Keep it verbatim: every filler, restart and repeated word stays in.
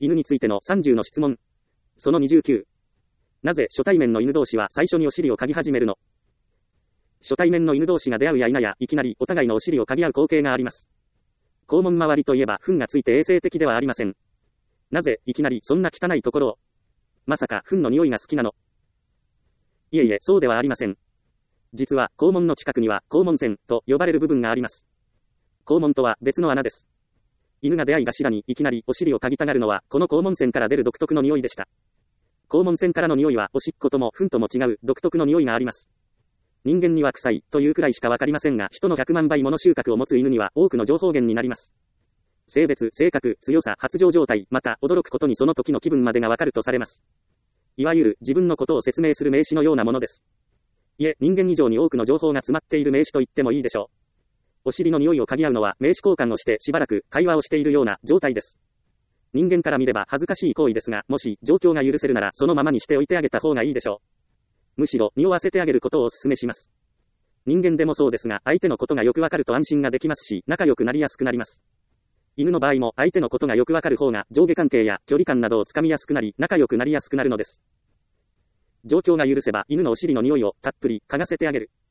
犬についてのさんじゅうの質問。そのにじゅうきゅう。なぜ初対面の犬同士は最初にお尻を嗅ぎ始めるの？初対面の犬同士が出会うや否や、いきなりお互いのお尻を嗅ぎ合う光景があります。肛門周りといえば糞がついて衛生的ではありません。なぜ、いきなりそんな汚いところを？まさか、糞の匂いが好きなの？いえいえ、そうではありません。実は、肛門の近くには、肛門腺と呼ばれる部分があります。肛門とは別の穴です。犬が出会い頭にいきなりお尻を嗅ぎたがるのは、この肛門腺から出る独特の匂いでした。肛門腺からの匂いは、おしっことも糞とも違う独特の匂いがあります。人間には臭いというくらいしかわかりませんが、人のひゃくまんばいもの収穫を持つ犬には多くの情報源になります。性別、性格、強さ、発情状態、また驚くことにその時の気分までがわかるとされます。いわゆる自分のことを説明する名詞のようなものです。いえ、人間以上に多くの情報が詰まっている名詞と言ってもいいでしょう。お尻の匂いを嗅ぎ合うのは名詞交換をしてしばらく会話をしているような状態です。人間から見れば恥ずかしい行為ですが、もし状況が許せるならそのままにしておいてあげた方がいいでしょう。むしろ匂わせてあげることをお勧めします。人間でもそうですが、相手のことがよくわかると安心ができますし、仲良くなりやすくなります。犬の場合も相手のことがよくわかる方が上下関係や距離感などをつかみやすくなり、仲良くなりやすくなるのです。状況が許せば犬のお尻の匂いをたっぷり嗅がせてあげる。